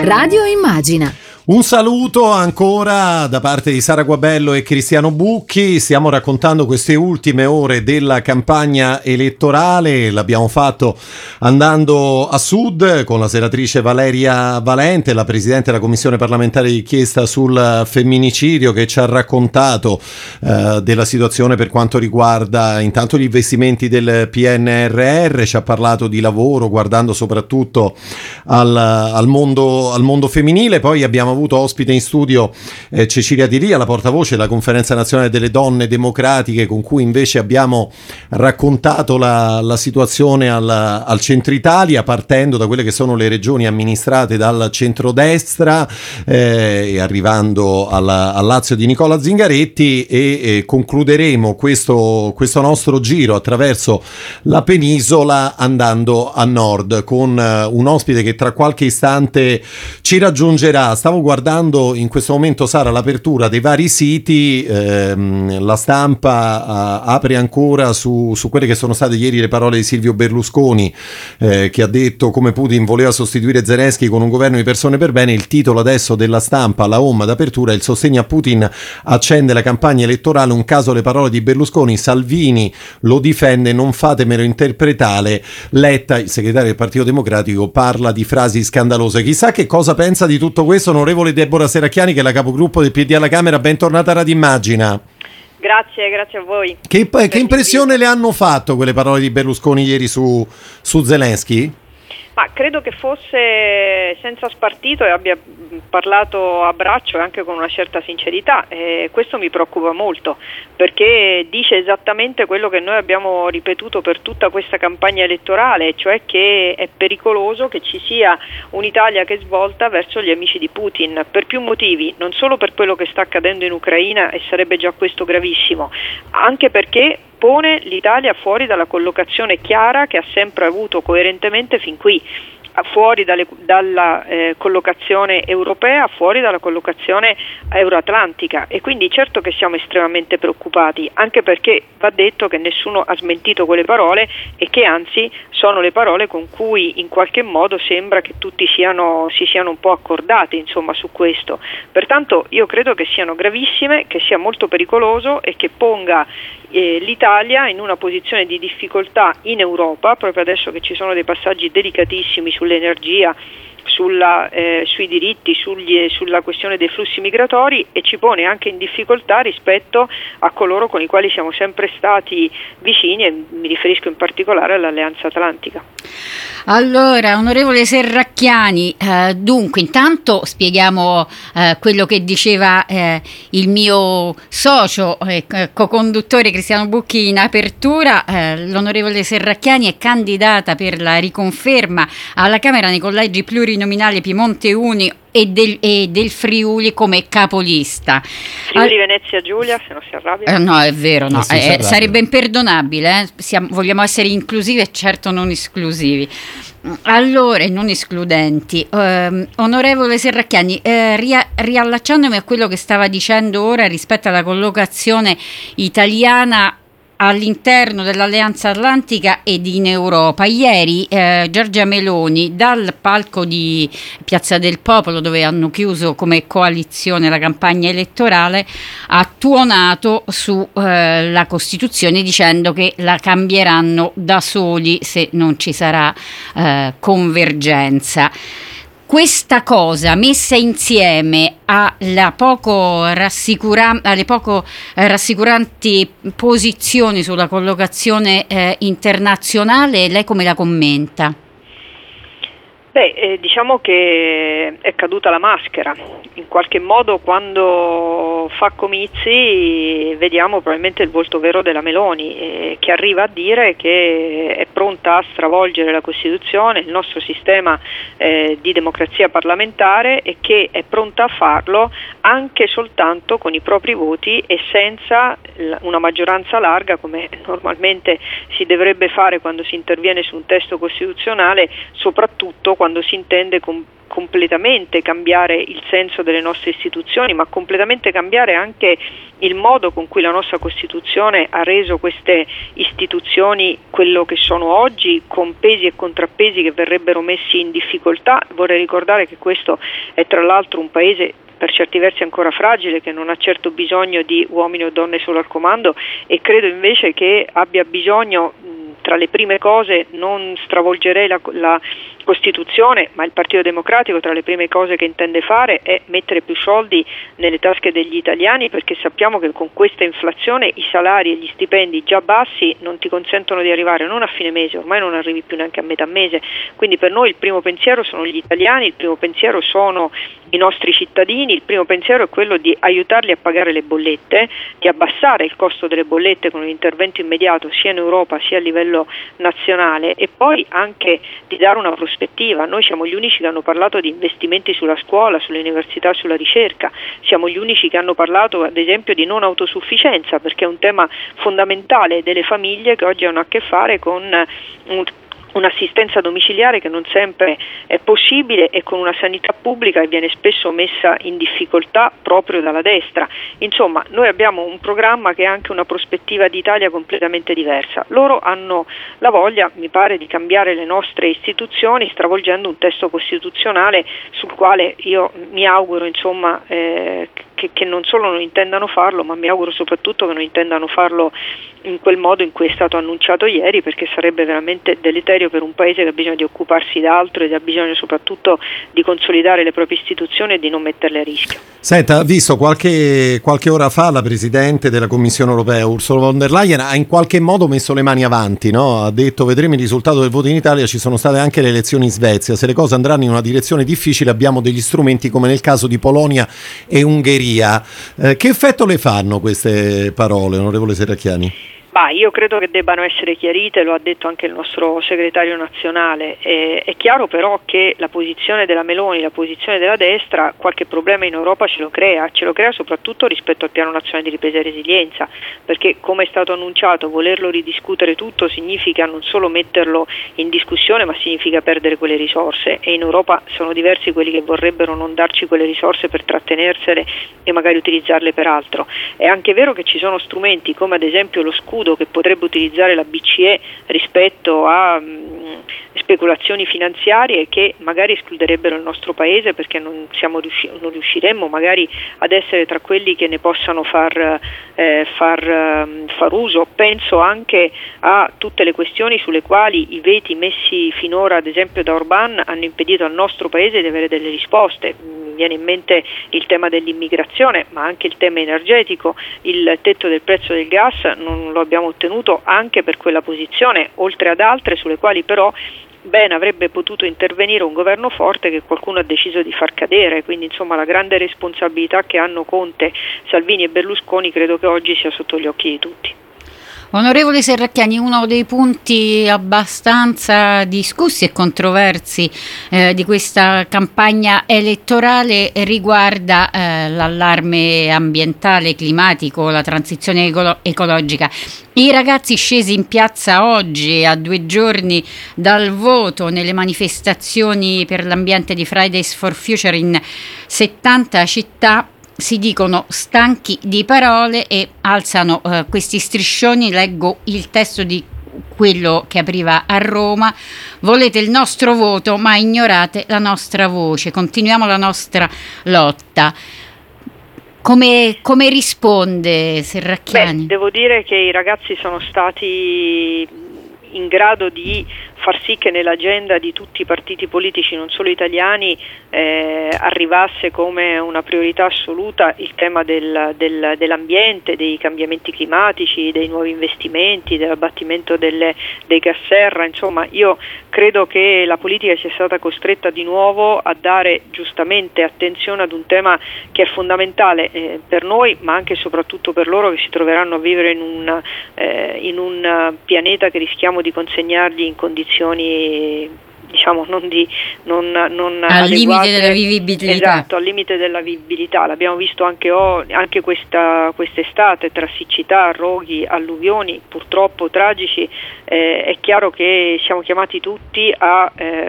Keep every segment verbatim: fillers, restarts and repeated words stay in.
Radio Immagina. Un saluto ancora da parte di Sara Guabello e Cristiano Bucchi. Stiamo raccontando queste ultime ore della campagna elettorale. L'abbiamo fatto andando a sud con la senatrice Valeria Valente, la presidente della commissione parlamentare di inchiesta sul femminicidio, che ci ha raccontato eh, della situazione per quanto riguarda intanto gli investimenti del P N R R. Ci ha parlato di lavoro guardando soprattutto al, al, mondo, al mondo femminile. Poi abbiamo avuto ospite in studio eh, Cecilia Di Ria, la portavoce della Conferenza Nazionale delle Donne Democratiche, con cui invece abbiamo raccontato la, la situazione al, al centro Italia, partendo da quelle che sono le regioni amministrate dal centrodestra eh, e arrivando al, al Lazio di Nicola Zingaretti, e, e concluderemo questo, questo nostro giro attraverso la penisola andando a nord con uh, un ospite che tra qualche istante ci raggiungerà. Stavo guardando in questo momento, Sara, l'apertura dei vari siti. Ehm, la Stampa uh, apre ancora su, su quelle che sono state ieri le parole di Silvio Berlusconi, eh, che ha detto come Putin voleva sostituire Zelensky con un governo di persone per bene. Il titolo adesso della Stampa, la home d'apertura: il sostegno a Putin accende la campagna elettorale, un caso le parole di Berlusconi, Salvini lo difende, non fatemelo interpretare. Letta, il segretario del Partito Democratico, parla di frasi scandalose. Chissà che cosa pensa di tutto questo onorevole Deborah Serracchiani, che è la capogruppo del P D alla Camera. Bentornata a Radio Immagina. Grazie, grazie a voi. Che, che impressione le hanno fatto quelle parole di Berlusconi ieri su, su Zelensky? Ma credo che fosse senza spartito e abbia parlato a braccio e anche con una certa sincerità, e questo mi preoccupa molto, perché dice esattamente quello che noi abbiamo ripetuto per tutta questa campagna elettorale, cioè che è pericoloso che ci sia un'Italia che svolta verso gli amici di Putin, per più motivi, non solo per quello che sta accadendo in Ucraina, e sarebbe già questo gravissimo, anche perché pone l'Italia fuori dalla collocazione chiara che ha sempre avuto coerentemente fin qui, fuori dalle, dalla eh, collocazione europea, fuori dalla collocazione euroatlantica, e quindi certo che siamo estremamente preoccupati, anche perché va detto che nessuno ha smentito quelle parole e che anzi sono le parole con cui in qualche modo sembra che tutti siano, si siano un po' accordati, insomma, su questo. Pertanto io credo che siano gravissime, che sia molto pericoloso e che ponga eh, l'Italia in una posizione di difficoltà in Europa, proprio adesso che ci sono dei passaggi delicatissimi sull'energia, sulla, eh, sui diritti, sugli, sulla questione dei flussi migratori, e ci pone anche in difficoltà rispetto a coloro con i quali siamo sempre stati vicini, e mi riferisco in particolare all'Alleanza Atlantica. Allora, onorevole Serracchiani, eh, dunque intanto spieghiamo eh, quello che diceva eh, il mio socio e eh, co-conduttore Cristiano Bucchi in apertura. Eh, l'onorevole Serracchiani è candidata per la riconferma alla Camera nei collegi plurinominali Piemonte Uni e del, e del Friuli come capolista. Friuli Venezia Giulia, se non si arrabbia. Eh, no, è vero, no, si eh, sarebbe imperdonabile. Eh? Siamo, vogliamo essere inclusivi e certo non esclusivi. Allora, non escludenti. Eh, onorevole Serracchiani, eh, ria, riallacciandomi a quello che stava dicendo ora rispetto alla collocazione italiana all'interno dell'Alleanza Atlantica ed in Europa. Ieri eh, Giorgia Meloni dal palco di Piazza del Popolo, dove hanno chiuso come coalizione la campagna elettorale, ha tuonato sulla eh, Costituzione, dicendo che la cambieranno da soli se non ci sarà eh, convergenza. Questa cosa messa insieme alla poco rassicura- alle poco eh, rassicuranti posizioni sulla collocazione eh, internazionale, lei come la commenta? Beh, eh, diciamo che è caduta la maschera. In qualche modo quando fa comizi vediamo probabilmente il volto vero della Meloni, eh, che arriva a dire che è pronta a stravolgere la Costituzione, il nostro sistema eh, di democrazia parlamentare, e che è pronta a farlo anche soltanto con i propri voti e senza una maggioranza larga, come normalmente si dovrebbe fare quando si interviene su un testo costituzionale, soprattutto quando si intende com- completamente cambiare il senso delle nostre istituzioni, ma completamente cambiare anche il modo con cui la nostra Costituzione ha reso queste istituzioni quello che sono oggi, con pesi e contrappesi che verrebbero messi in difficoltà. Vorrei ricordare che questo è tra l'altro un paese per certi versi ancora fragile, che non ha certo bisogno di uomini o donne solo al comando, e credo invece che abbia bisogno, tra le prime cose, non stravolgerei la, la Costituzione, ma il Partito Democratico tra le prime cose che intende fare è mettere più soldi nelle tasche degli italiani, perché sappiamo che con questa inflazione i salari e gli stipendi già bassi non ti consentono di arrivare non a fine mese, ormai non arrivi più neanche a metà mese. Quindi per noi il primo pensiero sono gli italiani, il primo pensiero sono i nostri cittadini, il primo pensiero è quello di aiutarli a pagare le bollette, di abbassare il costo delle bollette con un intervento immediato sia in Europa sia a livello nazionale, e poi anche di dare una prospettiva. Noi siamo gli unici che hanno parlato di investimenti sulla scuola, sull'università, sulla ricerca, siamo gli unici che hanno parlato ad esempio di non autosufficienza, perché è un tema fondamentale delle famiglie che oggi hanno a che fare con un un'assistenza domiciliare che non sempre è possibile, e con una sanità pubblica che viene spesso messa in difficoltà proprio dalla destra. Insomma, noi abbiamo un programma che ha anche una prospettiva d'Italia completamente diversa. Loro hanno la voglia, mi pare, di cambiare le nostre istituzioni stravolgendo un testo costituzionale sul quale io mi auguro, insomma, eh, che, che non solo non intendano farlo, ma mi auguro soprattutto che non intendano farlo in quel modo in cui è stato annunciato ieri, perché sarebbe veramente deleterio per un paese che ha bisogno di occuparsi d'altro ed ha bisogno soprattutto di consolidare le proprie istituzioni e di non metterle a rischio. Senta, ha visto qualche, qualche ora fa la Presidente della Commissione Europea, Ursula von der Leyen, ha in qualche modo messo le mani avanti, no? Ha detto: vedremo il risultato del voto in Italia, ci sono state anche le elezioni in Svezia, se le cose andranno in una direzione difficile abbiamo degli strumenti come nel caso di Polonia e Ungheria. Eh, che effetto le fanno queste parole, onorevole Serracchiani? Bah, io credo che debbano essere chiarite, lo ha detto anche il nostro segretario nazionale. Eh, è chiaro però che la posizione della Meloni, la posizione della destra, qualche problema in Europa ce lo crea, ce lo crea soprattutto rispetto al piano nazionale di ripresa e resilienza, perché come è stato annunciato volerlo ridiscutere tutto significa non solo metterlo in discussione, ma significa perdere quelle risorse, e in Europa sono diversi quelli che vorrebbero non darci quelle risorse per trattenersele e magari utilizzarle per altro. È anche vero che ci sono strumenti come ad esempio lo scudo che potrebbe utilizzare la B C E rispetto a mh, speculazioni finanziarie che magari escluderebbero il nostro paese, perché non, siamo riusci- non riusciremmo magari ad essere tra quelli che ne possano far, eh, far, um, far uso. Penso anche a tutte le questioni sulle quali i veti messi finora ad esempio da Orbán hanno impedito al nostro paese di avere delle risposte. Mi viene in mente il tema dell'immigrazione, ma anche il tema energetico. Il tetto del prezzo del gas non lo abbiamo ottenuto anche per quella posizione, oltre ad altre sulle quali però bene avrebbe potuto intervenire un governo forte che qualcuno ha deciso di far cadere. Quindi insomma la grande responsabilità che hanno Conte, Salvini e Berlusconi credo che oggi sia sotto gli occhi di tutti. Onorevole Serracchiani, uno dei punti abbastanza discussi e controversi eh, di questa campagna elettorale riguarda eh, l'allarme ambientale, climatico, la transizione ecolo- ecologica. I ragazzi scesi in piazza oggi, a due giorni dal voto, nelle manifestazioni per l'ambiente di Fridays for Future in settanta città, si dicono stanchi di parole e alzano eh, questi striscioni. Leggo il testo di quello che apriva a Roma: volete il nostro voto ma ignorate la nostra voce, continuiamo la nostra lotta. Come, come risponde Serracchiani? Beh, devo dire che i ragazzi sono stati in grado di far sì che nell'agenda di tutti i partiti politici, non solo italiani, eh, arrivasse come una priorità assoluta il tema del, del, dell'ambiente, dei cambiamenti climatici, dei nuovi investimenti, dell'abbattimento delle, dei gas serra. Insomma, io credo che la politica sia stata costretta di nuovo a dare giustamente attenzione ad un tema che è fondamentale eh, per noi, ma anche e soprattutto per loro, che si troveranno a vivere in un, eh, in un pianeta che rischiamo di consegnargli in condizioni diciamo non di non, non al limite della vivibilità. Esatto, al limite della vivibilità. L'abbiamo visto anche, oh, anche questa quest'estate, tra siccità, roghi, alluvioni purtroppo tragici. Eh, è chiaro che siamo chiamati tutti a eh,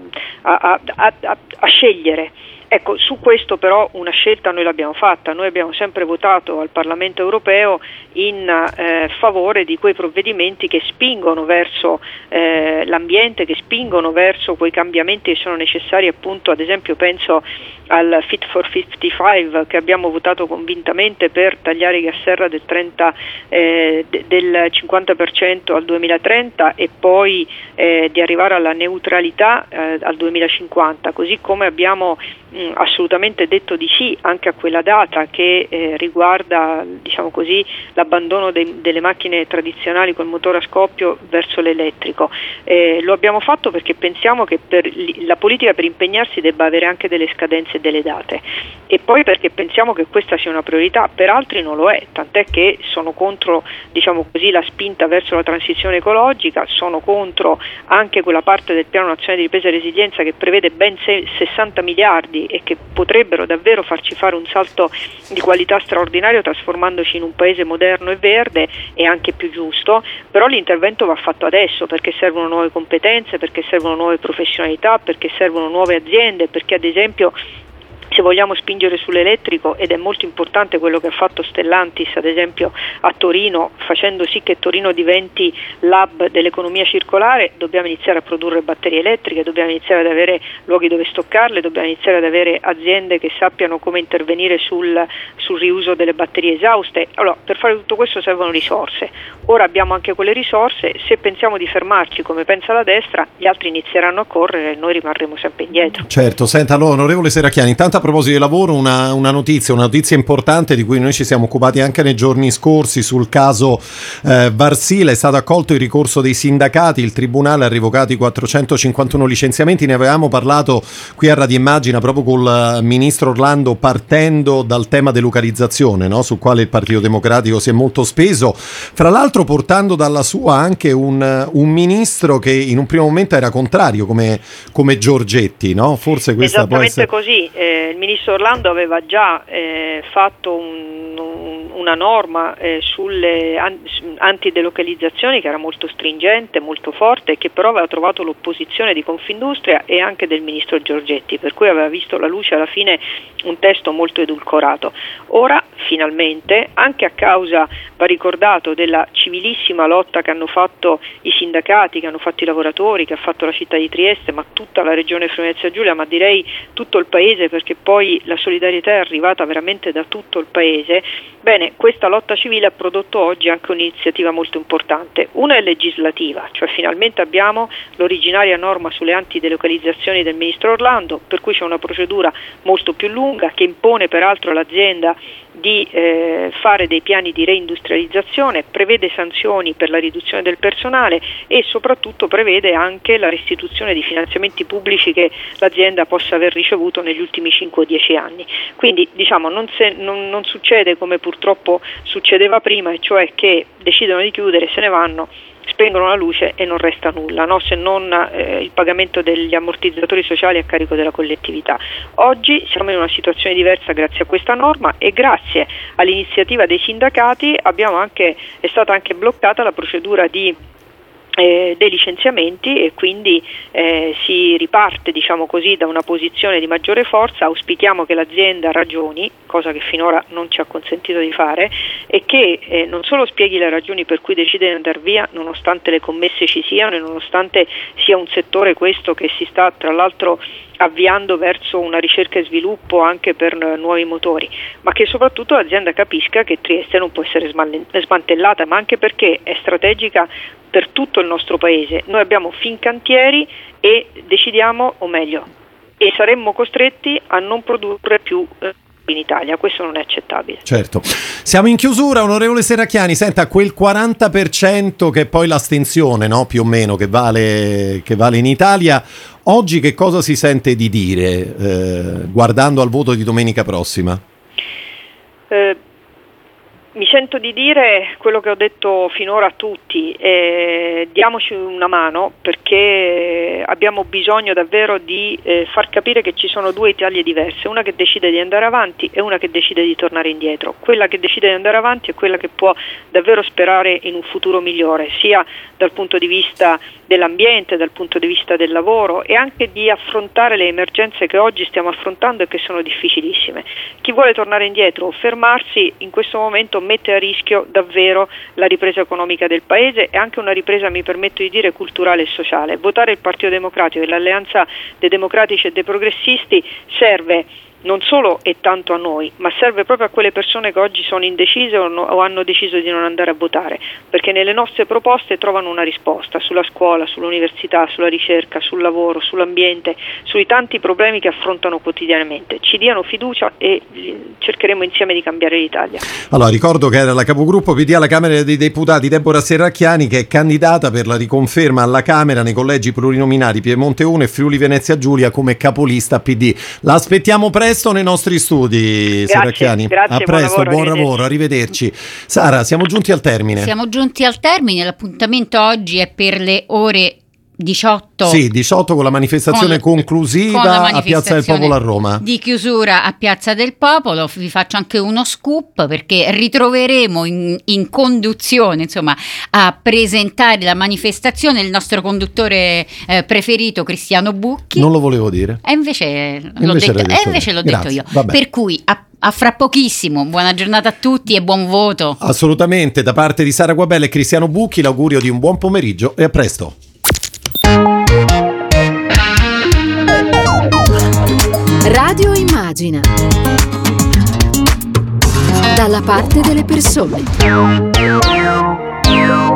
a, a, a, a scegliere. Ecco, su questo però una scelta noi l'abbiamo fatta, noi abbiamo sempre votato al Parlamento europeo in eh, favore di quei provvedimenti che spingono verso eh, l'ambiente, che spingono verso quei cambiamenti che sono necessari, appunto, ad esempio penso al Fit for cinquantacinque che abbiamo votato convintamente per tagliare i gas serra del, trenta, eh, del cinquanta per cento al duemilatrenta e poi eh, di arrivare alla neutralità eh, al duemilacinquanta, così come abbiamo mh, assolutamente detto di sì anche a quella data che eh, riguarda, diciamo così, l'abbandono de- delle macchine tradizionali col motore a scoppio verso l'elettrico. Eh, lo abbiamo fatto perché pensiamo che per li- la politica per impegnarsi debba avere anche delle scadenze e delle date, e poi perché pensiamo che questa sia una priorità, per altri non lo è, tant'è che sono contro, diciamo così, la spinta verso la transizione ecologica, sono contro anche quella parte del Piano Nazionale di Ripresa e Resilienza che prevede ben sessanta miliardi e che potrebbero davvero farci fare un salto di qualità straordinario trasformandoci in un paese moderno e verde e anche più giusto, però l'intervento va fatto adesso perché servono nuove competenze, perché servono nuove professionalità, perché servono nuove aziende, perché ad esempio se vogliamo spingere sull'elettrico, ed è molto importante quello che ha fatto Stellantis ad esempio a Torino, facendo sì che Torino diventi l'hub dell'economia circolare, dobbiamo iniziare a produrre batterie elettriche, dobbiamo iniziare ad avere luoghi dove stoccarle, dobbiamo iniziare ad avere aziende che sappiano come intervenire sul, sul riuso delle batterie esauste. Allora, per fare tutto questo servono risorse, ora abbiamo anche quelle risorse, se pensiamo di fermarci come pensa la destra, gli altri inizieranno a correre e noi rimarremo sempre indietro. Certo, senta, allora, onorevole Serracchiani, intanto a proposito di lavoro una, una notizia, una notizia importante di cui noi ci siamo occupati anche nei giorni scorsi sul caso eh, Varsile. È stato accolto il ricorso dei sindacati, il Tribunale ha revocato i quattrocentocinquantuno licenziamenti, ne avevamo parlato qui a Radio Immagina proprio col ministro Orlando partendo dal tema delocalizzazione, no? Sul quale il Partito Democratico si è molto speso, fra l'altro portando dalla sua anche un, un ministro che in un primo momento era contrario come, come Giorgetti, no? Forse questa può essere... così. Eh, il ministro Orlando aveva già eh, fatto un, un, una norma eh, sulle an- antidelocalizzazioni che era molto stringente, molto forte, che però aveva trovato l'opposizione di Confindustria e anche del ministro Giorgetti, per cui aveva visto la luce alla fine un testo molto edulcorato. Ora finalmente, anche a causa, va ricordato, della civilissima lotta che hanno fatto i sindacati, che hanno fatto i lavoratori, che ha fatto la città di Trieste, ma tutta la regione Friuli Venezia Giulia, ma direi tutto il paese, perché poi la solidarietà è arrivata veramente da tutto il paese. Bene, questa lotta civile ha prodotto oggi anche un'iniziativa molto importante. Una è legislativa, cioè finalmente abbiamo l'originaria norma sulle antidelocalizzazioni del ministro Orlando, per cui c'è una procedura molto più lunga che impone peraltro all'azienda di eh, fare dei piani di reindustrializzazione, prevede sanzioni per la riduzione del personale e soprattutto prevede anche la restituzione di finanziamenti pubblici che l'azienda possa aver ricevuto negli ultimi cinque o dieci anni. Quindi diciamo non, se, non, non succede come purtroppo succedeva prima, e cioè che decidono di chiudere, se ne vanno, spengono la luce e non resta nulla, no? Se non eh, il pagamento degli ammortizzatori sociali a carico della collettività. Oggi siamo in una situazione diversa grazie a questa norma e grazie all'iniziativa dei sindacati abbiamo anche, è stata anche bloccata la procedura di Eh, dei licenziamenti e quindi eh, si riparte, diciamo così, da una posizione di maggiore forza. Auspichiamo che l'azienda ragioni, cosa che finora non ci ha consentito di fare, e che eh, non solo spieghi le ragioni per cui decide di andare via nonostante le commesse ci siano e nonostante sia un settore questo che si sta tra l'altro avviando verso una ricerca e sviluppo anche per nuovi motori, ma che soprattutto l'azienda capisca che Trieste non può essere smantellata, ma anche perché è strategica per tutto il nostro paese. Noi abbiamo Fincantieri e decidiamo, o meglio, e saremmo costretti a non produrre più eh, in Italia. Questo non è accettabile. Certo. Siamo in chiusura, onorevole Serracchiani. Senta, quel quaranta per cento che è poi l'astensione, no? Più o meno, che vale, che vale in Italia, oggi che cosa si sente di dire eh, guardando al voto di domenica prossima? Eh, Mi sento di dire quello che ho detto finora a tutti, eh, diamoci una mano perché abbiamo bisogno davvero di eh, far capire che ci sono due Italie diverse, una che decide di andare avanti e una che decide di tornare indietro. Quella che decide di andare avanti è quella che può davvero sperare in un futuro migliore, sia dal punto di vista dell'ambiente, dal punto di vista del lavoro e anche di affrontare le emergenze che oggi stiamo affrontando e che sono difficilissime. Chi vuole tornare indietro o fermarsi in questo momento mette a rischio davvero la ripresa economica del Paese e anche una ripresa, mi permetto di dire, culturale e sociale. Votare il Partito Democratico e l'alleanza dei democratici e dei progressisti serve non solo e tanto a noi, ma serve proprio a quelle persone che oggi sono indecise o, no, o hanno deciso di non andare a votare, perché nelle nostre proposte trovano una risposta sulla scuola, sull'università, sulla ricerca, sul lavoro, sull'ambiente, sui tanti problemi che affrontano quotidianamente. Ci diano fiducia e cercheremo insieme di cambiare l'Italia. Allora, ricordo che era la capogruppo P D alla Camera dei Deputati Deborah Serracchiani, che è candidata per la riconferma alla Camera nei collegi plurinominali Piemonte uno e Friuli Venezia Giulia come capolista P D. La aspettiamo presto nei nostri studi, Serracchiani. Grazie, a presto, buon lavoro, buon lavoro, arrivederci. Sara, siamo giunti al termine. Siamo giunti al termine, l'appuntamento oggi è per le ore diciotto. Sì, diciotto con la manifestazione con, conclusiva con la manifestazione a Piazza del Popolo a Roma. Di chiusura a Piazza del Popolo. Vi faccio anche uno scoop, perché ritroveremo in, in conduzione, insomma, a presentare la manifestazione il nostro conduttore eh, preferito, Cristiano Bucchi. Non lo volevo dire. E invece l'ho invece detto, detto e invece l'ho detto io. Vabbè. Per cui a A fra pochissimo, buona giornata a tutti e buon voto. Assolutamente, da parte di Sara Guabella e Cristiano Bucchi l'augurio di un buon pomeriggio e a presto. Radio Immagina. Dalla parte delle persone.